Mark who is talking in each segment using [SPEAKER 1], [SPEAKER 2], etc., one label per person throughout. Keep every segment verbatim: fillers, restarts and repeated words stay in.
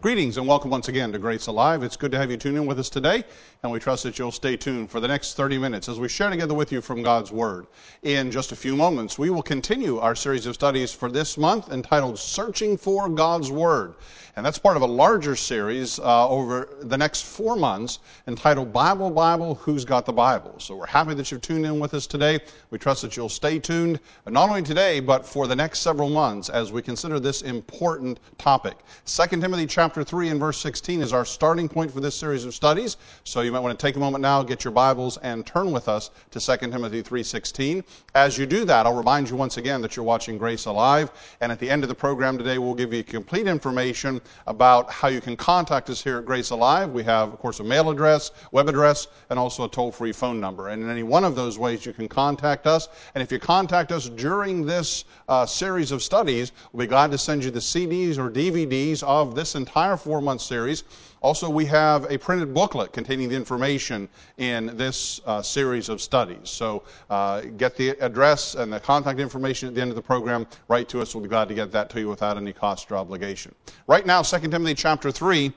[SPEAKER 1] Greetings and welcome once again to Grace Alive. It's good to have you tune in with us today, and we trust that you'll stay tuned for the next thirty minutes as we share together with you from God's Word. In just a few moments, we will continue our series of studies for this month entitled Searching for God's Word. And that's part of a larger series uh, over the next four months entitled Bible, Bible, Who's Got the Bible? So we're happy that you've tuned in with us today. We trust that you'll stay tuned, not only today, but for the next several months as we consider this important topic. Second Timothy chapter three and verse sixteen is our starting point for this series of studies. So you might want to take a moment now, get your Bibles, and turn with us to Second Timothy three sixteen. As you do that, I'll remind you once again that you're watching Grace Alive. And at the end of the program today, we'll give you complete information about how you can contact us here at Grace Alive. We have, of course, a mail address, web address, and also a toll-free phone number. And in any one of those ways, you can contact us. And if you contact us during this uh, series of studies, we'll be glad to send you the C Ds or D V Ds of this entire four-month series. Also, we have a printed booklet containing the information in this uh, series of studies. So uh, get the address and the contact information at the end of the program. Write to us. We'll be glad to get that to you without any cost or obligation. Right now, Second Timothy chapter three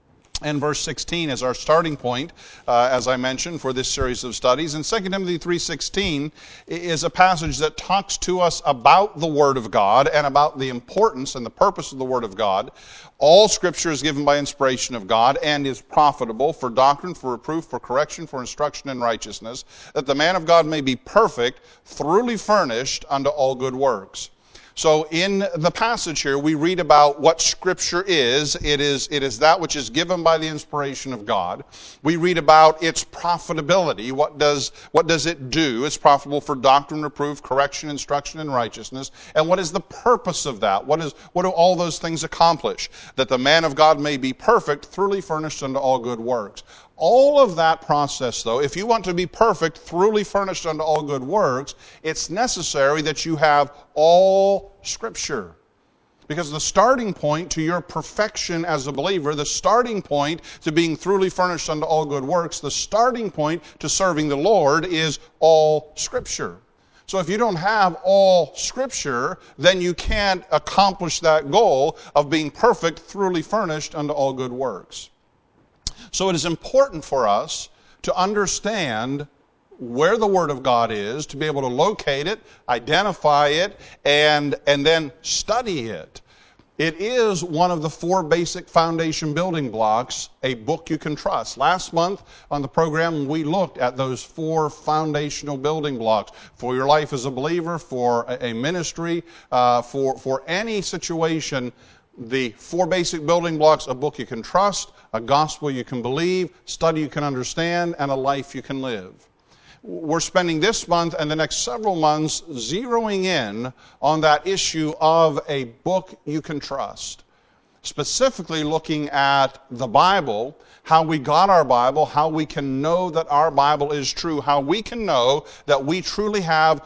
[SPEAKER 1] and verse sixteen is our starting point, uh, as I mentioned, for this series of studies. And Second Timothy three sixteen is a passage that talks to us about the Word of God and about the importance and the purpose of the Word of God. All Scripture is given by inspiration of God and is profitable for doctrine, for reproof, for correction, for instruction in righteousness, that the man of God may be perfect, thoroughly furnished unto all good works. So in the passage here, we read about what Scripture is. It is it is that which is given by the inspiration of God. We read about its profitability. What does what does it do? It's profitable for doctrine, reproof, correction, instruction in righteousness. And what is the purpose of that? What is what do all those things accomplish? That the man of God may be perfect, thoroughly furnished unto all good works. All of that process, though, if you want to be perfect, thoroughly furnished unto all good works, it's necessary that you have all Scripture. Because the starting point to your perfection as a believer, the starting point to being thoroughly furnished unto all good works, the starting point to serving the Lord is all Scripture. So if you don't have all Scripture, then you can't accomplish that goal of being perfect, thoroughly furnished unto all good works. So it is important for us to understand where the Word of God is, to be able to locate it, identify it, and, and then study it. It is one of the four basic foundation building blocks, a book you can trust. Last month on the program, we looked at those four foundational building blocks for your life as a believer, for a ministry, uh, for, for any situation. The four basic building blocks: a book you can trust, a gospel you can believe, study you can understand, and a life you can live. We're spending this month and the next several months zeroing in on that issue of a book you can trust. Specifically looking at the Bible, how we got our Bible, how we can know that our Bible is true, how we can know that we truly have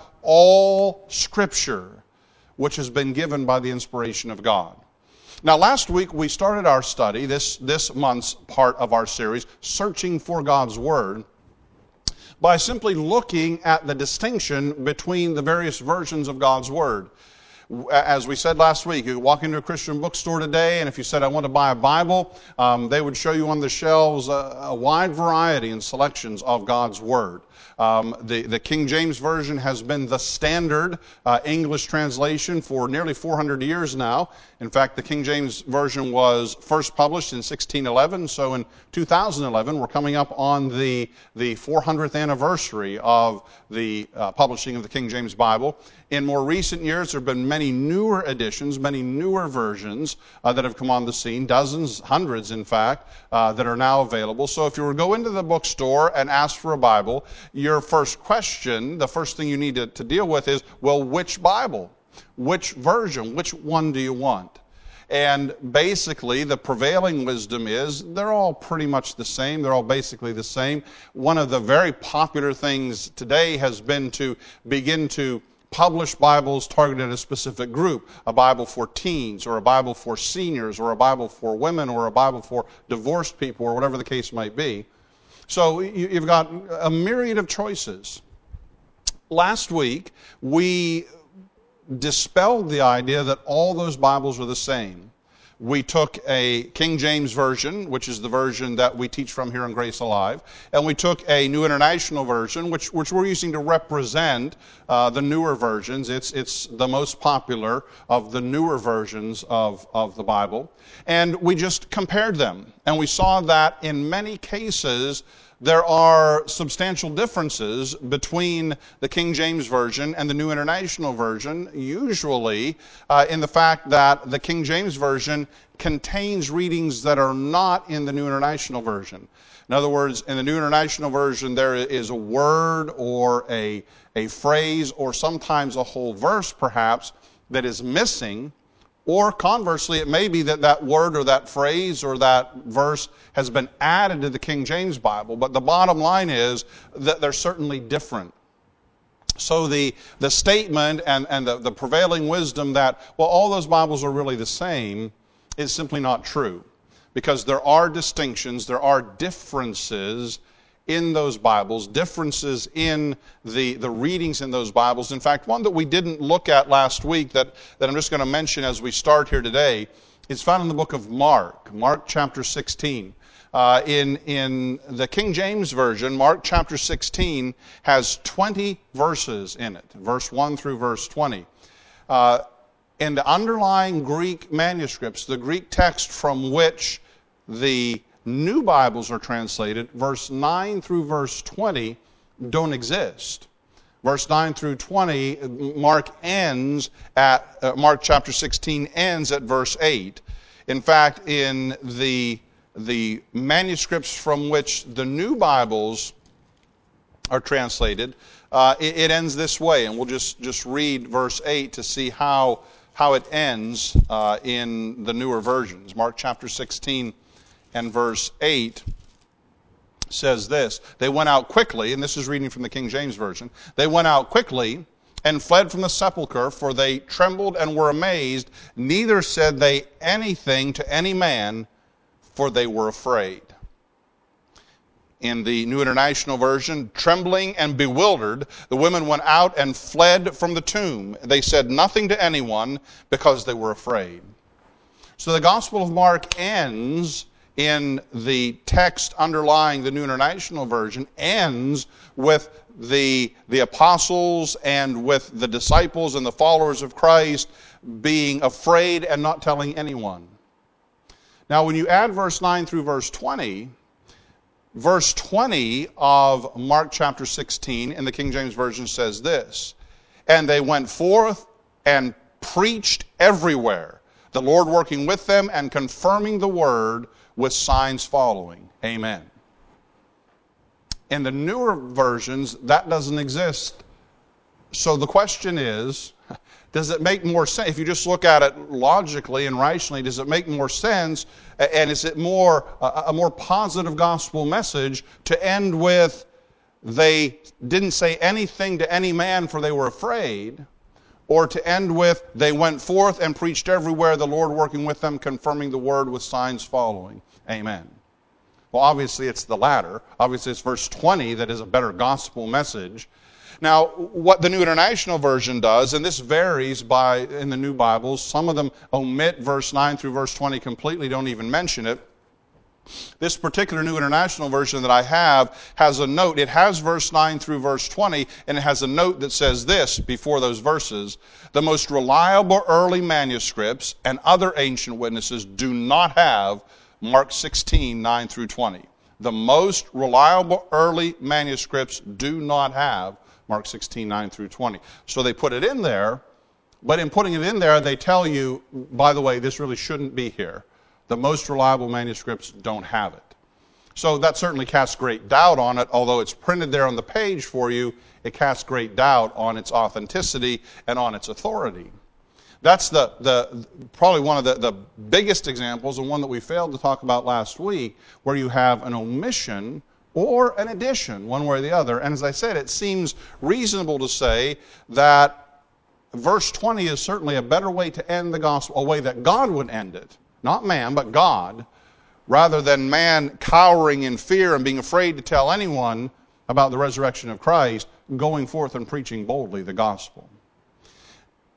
[SPEAKER 1] all Scripture, which has been given by the inspiration of God. Now, last week we started our study, this, this month's part of our series, Searching for God's Word, by simply looking at the distinction between the various versions of God's Word. As we said last week, you walk into a Christian bookstore today, and if you said, I want to buy a Bible, um, they would show you on the shelves a, a wide variety and selections of God's Word. Um, the, the King James Version has been the standard uh, English translation for nearly four hundred years now. In fact, the King James Version was first published in sixteen eleven, so in two thousand eleven, we're coming up on the, the four hundredth anniversary of the uh, publishing of the King James Bible. In more recent years, there have been many newer editions, many newer versions uh, that have come on the scene, dozens, hundreds, in fact, uh, that are now available. So if you were to go into the bookstore and ask for a Bible, your first question, the first thing you need to, to deal with is, well, which Bible? Which version? Which one do you want? And basically, the prevailing wisdom is they're all pretty much the same. They're all basically the same. One of the very popular things today has been to begin to publish Bibles targeted at a specific group, a Bible for teens, or a Bible for seniors, or a Bible for women, or a Bible for divorced people, or whatever the case might be. So you've got a myriad of choices. Last week, we dispelled the idea that all those Bibles are the same. we took a King James Version, which is the version that we teach from here in Grace Alive, and we took a New International Version, which, which we're using to represent uh, the newer versions. It's, it's the most popular of the newer versions of, of the Bible. And we just compared them. And we saw that in many cases, there are substantial differences between the King James Version and the New International Version, usually uh, in the fact that the King James Version contains readings that are not in the New International Version. In other words, in the New International Version, there is a word or a, a phrase or sometimes a whole verse, perhaps, that is missing. Or conversely, it may be that that word or that phrase or that verse has been added to the King James Bible. But the bottom line is that they're certainly different. So the, the statement and, and the, the prevailing wisdom that, well, all those Bibles are really the same is simply not true. Because there are distinctions, there are differences in those Bibles, differences in the, the readings in those Bibles. In fact, one that we didn't look at last week that, that I'm just going to mention as we start here today is found in the book of Mark, Mark chapter sixteen. Uh, in, in the King James Version, Mark chapter sixteen has twenty verses in it, verse one through verse twenty. Uh, in the underlying Greek manuscripts, the Greek text from which the New Bibles are translated, verse nine through verse twenty don't exist. Verse nine through twenty, Mark ends at, uh, Mark chapter sixteen ends at verse eight. In fact, in the, the manuscripts from which the New Bibles are translated, uh, it, it ends this way, and we'll just, just read verse eight to see how, how it ends uh, in the newer versions. Mark chapter sixteen and verse eight says this: they went out quickly, and this is reading from the King James Version, they went out quickly and fled from the sepulchre, for they trembled and were amazed, neither said they anything to any man, for they were afraid. In the New International Version, trembling and bewildered, the women went out and fled from the tomb. They said nothing to anyone because they were afraid. So the Gospel of Mark ends in the text underlying the New International Version, ends with the, the apostles and with the disciples and the followers of Christ being afraid and not telling anyone. Now, when you add verse nine through verse twenty, verse twenty of Mark chapter sixteen in the King James Version says this: and they went forth and preached everywhere, the Lord working with them and confirming the word with signs following. Amen. In the newer versions, that doesn't exist. So the question is, does it make more sense? If you just look at it logically and rationally, does it make more sense? And is it more a more positive gospel message to end with, they didn't say anything to any man for they were afraid, or to end with, they went forth and preached everywhere, the Lord working with them, confirming the word with signs following? Amen. Well, obviously it's the latter. Obviously it's verse twenty that is a better gospel message. Now, what the New International Version does, and this varies by in the new Bibles, some of them omit verse nine through verse twenty completely, don't even mention it. This particular New International Version that I have has a note. It has verse nine through verse twenty, and it has a note that says this before those verses: the most reliable early manuscripts and other ancient witnesses do not have Mark sixteen, nine through twenty. The most reliable early manuscripts do not have Mark sixteen, nine through twenty. So they put it in there, but in putting it in there, they tell you, by the way, this really shouldn't be here. The most reliable manuscripts don't have it. So that certainly casts great doubt on it. Although it's printed there on the page for you, it casts great doubt on its authenticity and on its authority. That's the, the probably one of the, the biggest examples, and one that we failed to talk about last week, where you have an omission or an addition, one way or the other. And as I said, it seems reasonable to say that verse twenty is certainly a better way to end the gospel, a way that God would end it. Not man, but God, rather than man cowering in fear and being afraid to tell anyone about the resurrection of Christ, going forth and preaching boldly the gospel.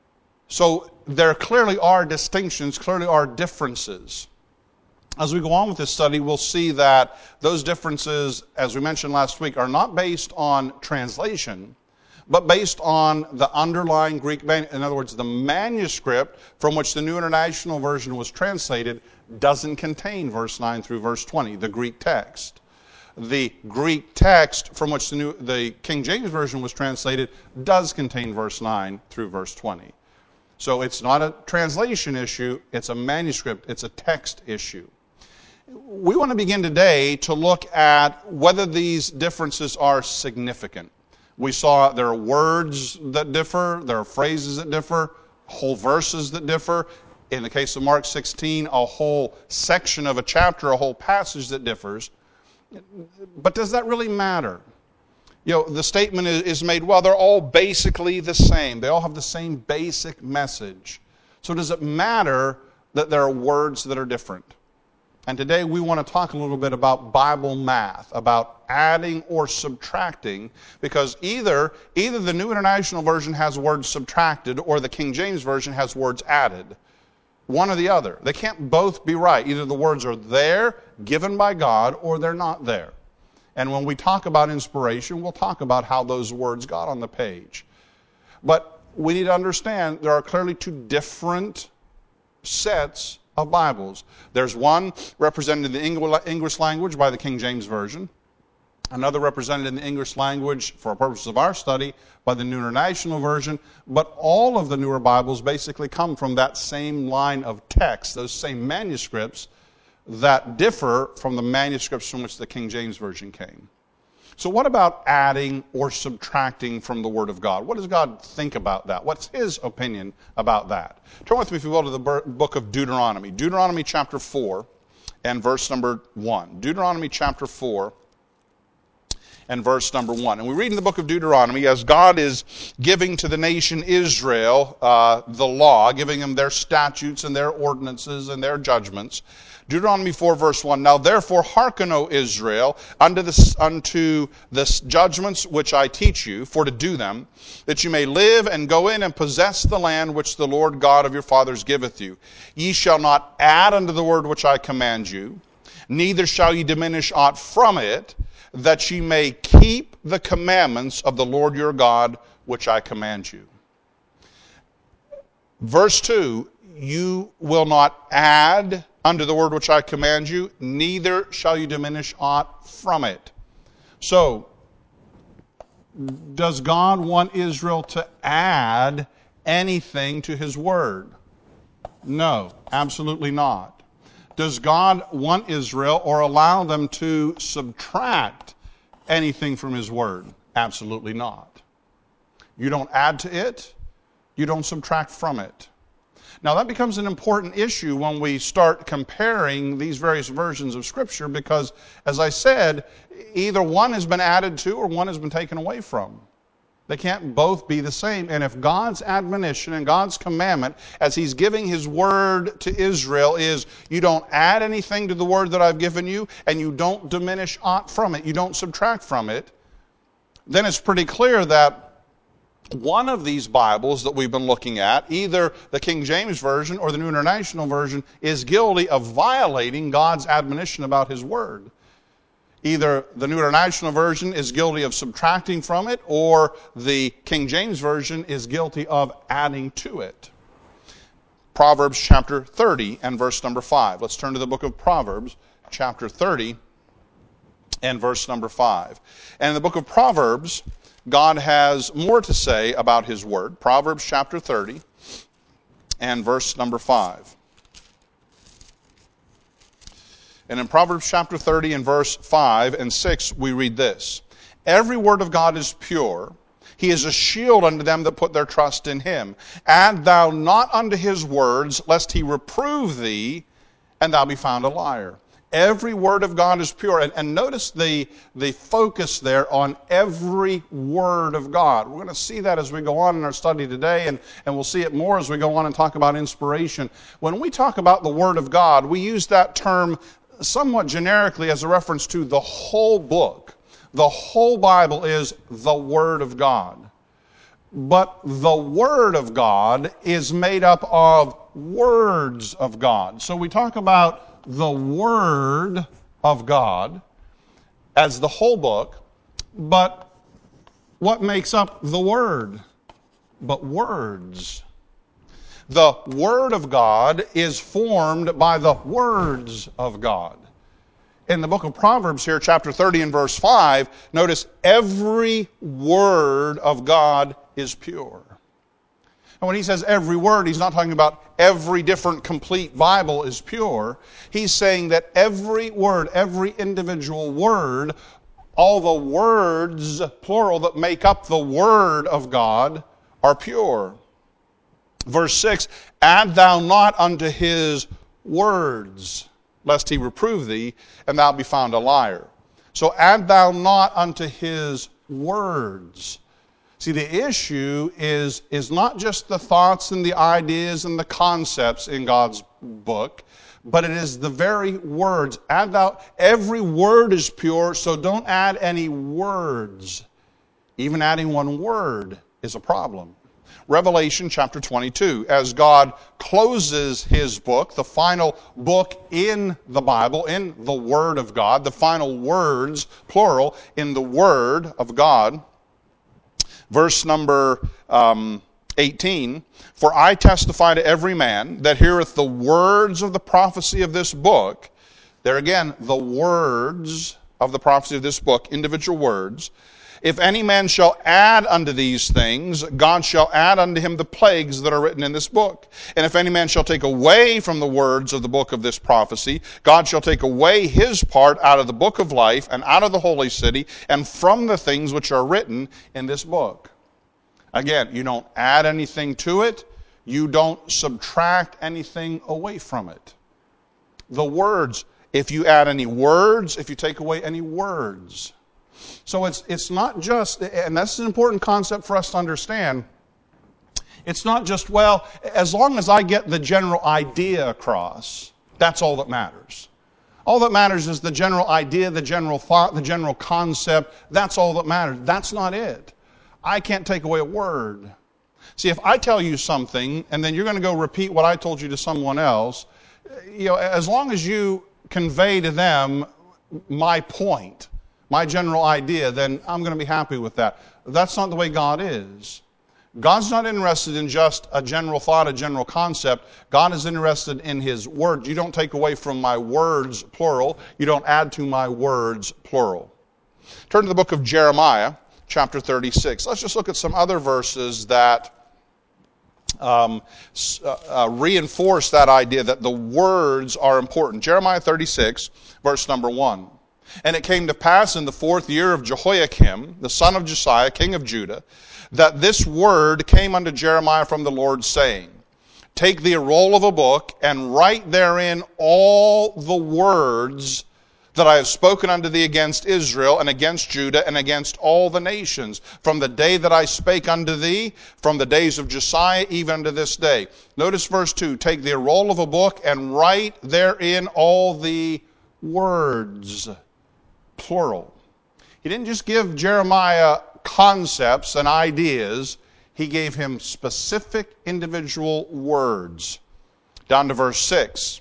[SPEAKER 1] So there clearly are distinctions, clearly are differences. As we go on with this study, we'll see that those differences, as we mentioned last week, are not based on translation, but based on the underlying Greek, man- in other words, the manuscript from which the New International Version was translated doesn't contain verse nine through verse twenty, the Greek text. The Greek text from which the, New, the King James Version was translated does contain verse nine through verse twenty. So it's not a translation issue, it's a manuscript, it's a text issue. We want to begin today to look at whether these differences are significant. We saw there are words that differ, there are phrases that differ, whole verses that differ. In the case of Mark sixteen, a whole section of a chapter, a whole passage that differs. But does that really matter? You know, the statement is made, well, they're all basically the same. They all have the same basic message. So does it matter that there are words that are different? And today we want to talk a little bit about Bible math, about adding or subtracting, because either, either the New International Version has words subtracted or the King James Version has words added. One or the other. They can't both be right. Either the words are there, given by God, or they're not there. And when we talk about inspiration, we'll talk about how those words got on the page. But we need to understand there are clearly two different sets of Bibles. There's one represented in the English language by the King James Version, another represented in the English language for purposes of our study by the New International Version, but all of the newer Bibles basically come from that same line of text, those same manuscripts that differ from the manuscripts from which the King James Version came. So what about adding or subtracting from the Word of God? What does God think about that? What's His opinion about that? Turn with me, if you will, to the book of Deuteronomy. Deuteronomy chapter four and verse number one. Deuteronomy chapter four and verse number one. And we read in the book of Deuteronomy, as God is giving to the nation Israel uh, the law, giving them their statutes and their ordinances and their judgments. Deuteronomy four, verse one, Now therefore hearken, O Israel, unto the, unto the judgments which I teach you, for to do them, that you may live and go in and possess the land which the Lord God of your fathers giveth you. Ye shall not add unto the word which I command you, neither shall ye diminish aught from it, that ye may keep the commandments of the Lord your God, which I command you. Verse two, you will not add unto the word which I command you, neither shall you diminish aught from it. So, does God want Israel to add anything to His word? No, absolutely not. Does God want Israel or allow them to subtract anything from His word? Absolutely not. You don't add to it, you don't subtract from it. Now that becomes an important issue when we start comparing these various versions of Scripture because, as I said, either one has been added to or one has been taken away from. They can't both be the same. And if God's admonition and God's commandment, as He's giving His word to Israel, is you don't add anything to the word that I've given you and you don't diminish aught from it, you don't subtract from it, then it's pretty clear that one of these Bibles that we've been looking at, either the King James Version or the New International Version, is guilty of violating God's admonition about His Word. Either the New International Version is guilty of subtracting from it, or the King James Version is guilty of adding to it. Proverbs chapter thirty and verse number five. Let's turn to the book of Proverbs, chapter thirty and verse number five. And in the book of Proverbs, God has more to say about His Word. Proverbs chapter thirty and verse number five. And in Proverbs chapter thirty and verse five and six, we read this. Every word of God is pure. He is a shield unto them that put their trust in Him. Add thou not unto His words, lest He reprove thee, and thou be found a liar. Every word of God is pure. And, and notice the, the focus there on every word of God. We're going to see that as we go on in our study today, and, and we'll see it more as we go on and talk about inspiration. When we talk about the Word of God, we use that term somewhat generically as a reference to the whole book. The whole Bible is the Word of God. but the Word of God is made up of words of God. So we talk about the Word of God as the whole book, but what makes up the Word? But words. The Word of God is formed by the words of God. In the book of Proverbs here, chapter thirty and verse five, notice every word of God is pure. And when he says every word, he's not talking about every different complete Bible is pure. He's saying that every word, every individual word, all the words, plural, that make up the Word of God are pure. Verse six, add thou not unto his words, lest he reprove thee, and thou be found a liar. So add thou not unto his words. See, the issue is, is not just the thoughts and the ideas and the concepts in God's book, but it is the very words. Add thou, every word is pure, so don't add any words. Even adding one word is a problem. Revelation chapter twenty-two, as God closes his book, the final book in the Bible, in the Word of God, the final words, plural, in the Word of God. Verse number um, eighteen, for I testify to every man that heareth the words of the prophecy of this book. There again, the words of the prophecy of this book, individual words. If any man shall add unto these things, God shall add unto him the plagues that are written in this book. And if any man shall take away from the words of the book of this prophecy, God shall take away his part out of the book of life and out of the holy city and from the things which are written in this book. Again, you don't add anything to it. You don't subtract anything away from it. The words, if you add any words, if you take away any words. So it's it's not just, and that's an important concept for us to understand, it's not just, well, as long as I get the general idea across, that's all that matters. All that matters is the general idea, the general thought, the general concept. That's all that matters. That's not it. I can't take away a word. See, if I tell you something, and then you're going to go repeat what I told you to someone else, you know, as long as you convey to them my point, my general idea, then I'm going to be happy with that. That's not the way God is. God's not interested in just a general thought, a general concept. God is interested in his word. You don't take away from my words, plural. You don't add to my words, plural. Turn to the book of Jeremiah, chapter thirty-six. Let's just look at some other verses that um, uh, uh, reinforce that idea that the words are important. Jeremiah thirty-six, verse number one. And it came to pass in the fourth year of Jehoiakim, the son of Josiah, king of Judah, that this word came unto Jeremiah from the Lord, saying, take thee a roll of a book, and write therein all the words that I have spoken unto thee against Israel, and against Judah, and against all the nations, from the day that I spake unto thee, from the days of Josiah, even unto this day. Notice verse two, take thee a roll of a book, and write therein all the words. Plural. He didn't just give Jeremiah concepts and ideas. He gave him specific individual words. Down to verse six.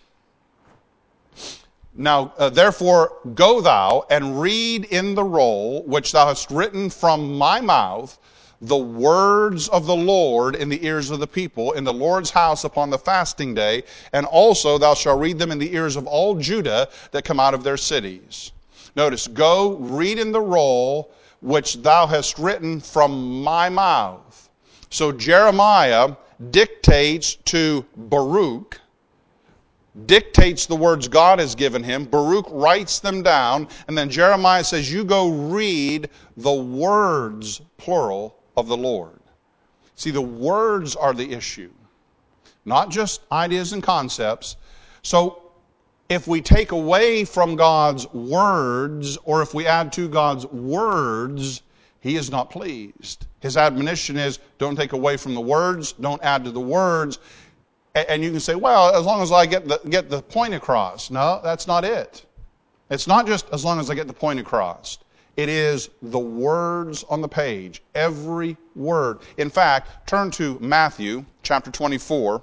[SPEAKER 1] Now, uh, therefore, go thou and read in the roll which thou hast written from my mouth the words of the Lord in the ears of the people, in the Lord's house upon the fasting day, and also thou shalt read them in the ears of all Judah that come out of their cities. Notice, go read in the roll which thou hast written from my mouth. So Jeremiah dictates to Baruch, dictates the words God has given him. Baruch writes them down, and then Jeremiah says, you go read the words, plural, of the Lord. See, the words are the issue, not just ideas and concepts. So if we take away from God's words, or if we add to God's words, he is not pleased. His admonition is, don't take away from the words, don't add to the words. And you can say, well, as long as I get the, get the point across. No, that's not it. It's not just as long as I get the point across. It is the words on the page, every word. In fact, turn to Matthew chapter twenty-four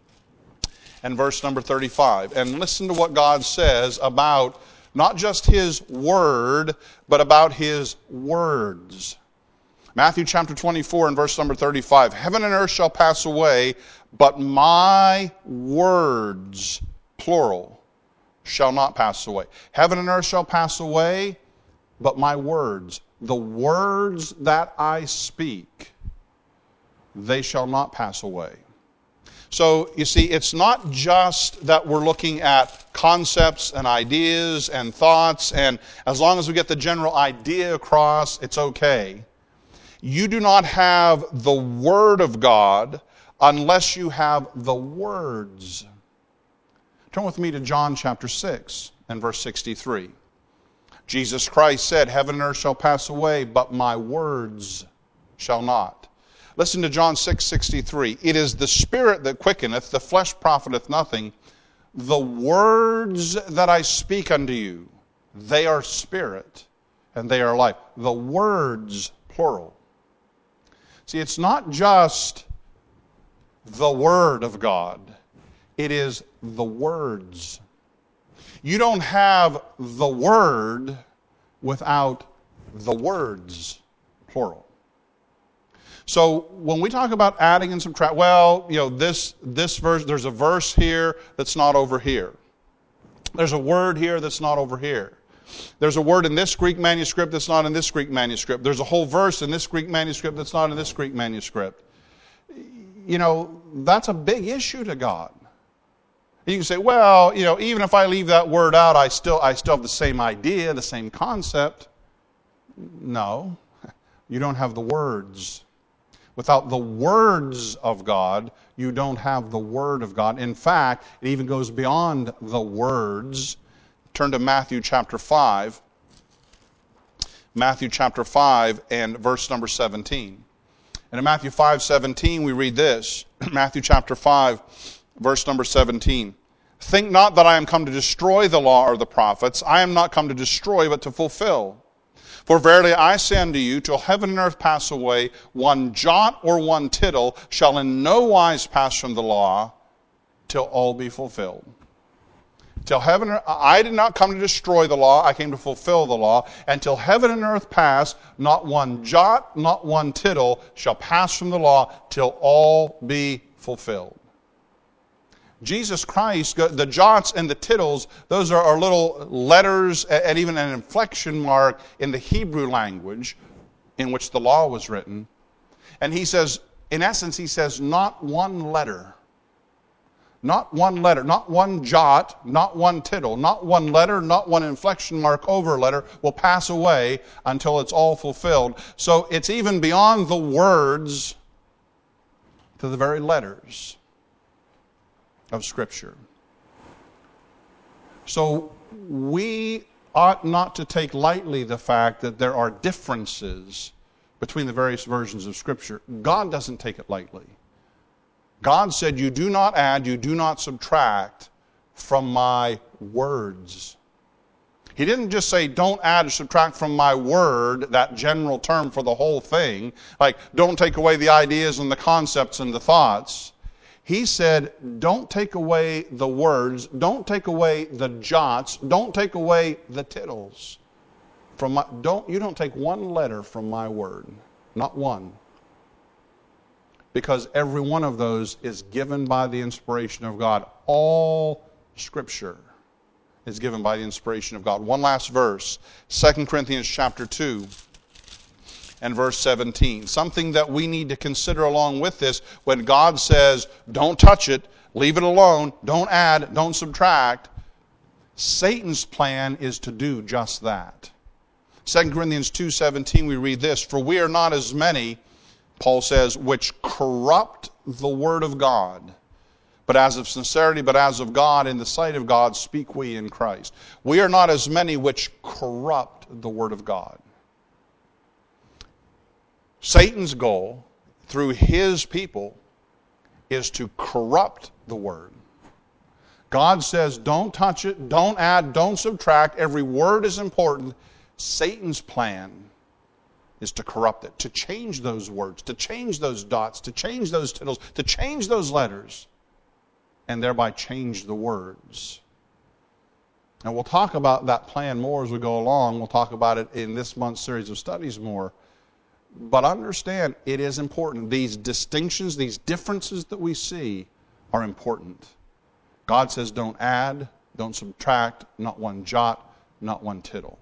[SPEAKER 1] and verse number thirty-five, and listen to what God says about not just His word, but about His words. Matthew chapter twenty-four and verse number thirty-five. Heaven and earth shall pass away, but my words, plural, shall not pass away. Heaven and earth shall pass away, but my words, the words that I speak, they shall not pass away. So, you see, it's not just that we're looking at concepts and ideas and thoughts, and as long as we get the general idea across, it's okay. You do not have the Word of God unless you have the words. Turn with me to John chapter six and verse sixty-three. Jesus Christ said, heaven and earth shall pass away, but my words shall not. Listen to John six sixty-three. It is the Spirit that quickeneth, the flesh profiteth nothing. The words that I speak unto you, they are spirit and they are life. The words, plural. See, it's not just the Word of God. It is the words. You don't have the Word without the words, plural. So when we talk about adding and subtract, well, you know, this this verse, there's a verse here that's not over here. There's a word here that's not over here. There's a word in this Greek manuscript that's not in this Greek manuscript. There's a whole verse in this Greek manuscript that's not in this Greek manuscript. You know, that's a big issue to God. You can say, well, you know, even if I leave that word out, I still I still have the same idea, the same concept. No, you don't have the words. Without the words of God, you don't have the Word of God. In fact, it even goes beyond the words. Turn to Matthew chapter five. Matthew chapter five and verse number seventeen. And in Matthew five seventeen we read this. Matthew chapter five, verse number seventeen. Think not that I am come to destroy the law or the prophets. I am not come to destroy, but to fulfill. For verily I say unto you, till heaven and earth pass away, one jot or one tittle shall in no wise pass from the law, till all be fulfilled. Till heaven, I did not come to destroy the law, I came to fulfill the law. And till heaven and earth pass, not one jot, not one tittle shall pass from the law, till all be fulfilled. Jesus Christ, the jots and the tittles, those are, are little letters and even an inflection mark in the Hebrew language in which the law was written. And he says, in essence, he says, not one letter, not one letter, not one jot, not one tittle, not one letter, not one inflection mark over a letter will pass away until it's all fulfilled. So it's even beyond the words to the very letters of Scripture. So we ought not to take lightly the fact that there are differences between the various versions of Scripture. God doesn't take it lightly. God said, you do not add, you do not subtract from my words. He didn't just say, don't add or subtract from my word, that general term for the whole thing. Like, don't take away the ideas and the concepts and the thoughts. He said, don't take away the words, don't take away the jots, don't take away the tittles. From my, don't, you don't take one letter from my word, not one. Because every one of those is given by the inspiration of God. All Scripture is given by the inspiration of God. One last verse, Second Corinthians chapter two. And verse seventeen, something that we need to consider along with this when God says, don't touch it, leave it alone, don't add, don't subtract. Satan's plan is to do just that. Second Corinthians two seventeen, we read this, for we are not as many, Paul says, which corrupt the word of God, but as of sincerity, but as of God, in the sight of God, speak we in Christ. We are not as many which corrupt the word of God. Satan's goal, through his people, is to corrupt the word. God says, don't touch it, don't add, don't subtract. Every word is important. Satan's plan is to corrupt it, to change those words, to change those dots, to change those tittles, to change those letters, and thereby change the words. And we'll talk about that plan more as we go along. We'll talk about it in this month's series of studies more. But understand, it is important. These distinctions, these differences that we see are important. God says don't add, don't subtract, not one jot, not one tittle.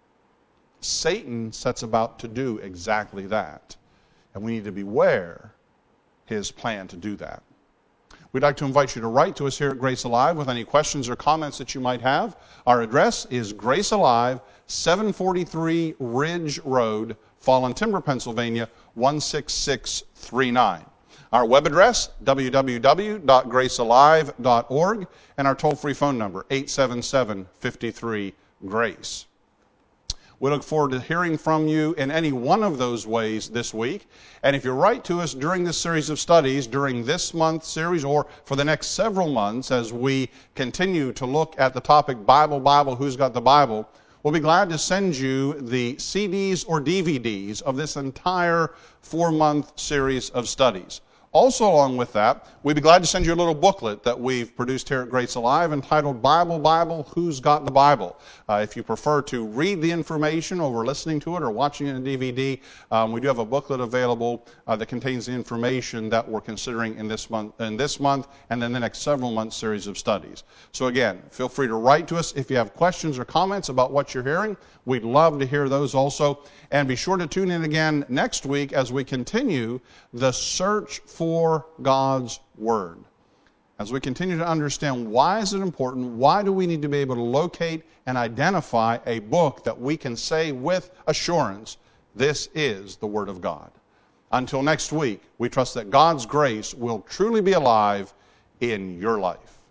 [SPEAKER 1] Satan sets about to do exactly that. And we need to beware his plan to do that. We'd like to invite you to write to us here at Grace Alive with any questions or comments that you might have. Our address is Grace Alive, seven forty-three Ridge Road, Fallen Timber, Pennsylvania, one six six three nine. Our web address, w w w dot grace alive dot org, and our toll-free phone number, eight seven seven, five three, GRACE. We look forward to hearing from you in any one of those ways this week. And if you write to us during this series of studies, during this month's series, or for the next several months as we continue to look at the topic Bible, Bible, Who's Got the Bible, we'll be glad to send you the C Ds or D V Ds of this entire four-month series of studies. Also, along with that, we'd be glad to send you a little booklet that we've produced here at Grace Alive entitled Bible, Bible, Who's Got the Bible? Uh, if you prefer to read the information over listening to it or watching it in a D V D, um, we do have a booklet available uh, that contains the information that we're considering in this month, in this month and then the next several months series of studies. So again, feel free to write to us if you have questions or comments about what you're hearing. We'd love to hear those also. And be sure to tune in again next week as we continue the search for God's Word. As we continue to understand why is it important, why do we need to be able to locate and identify a book that we can say with assurance, this is the Word of God. Until next week, we trust that God's grace will truly be alive in your life.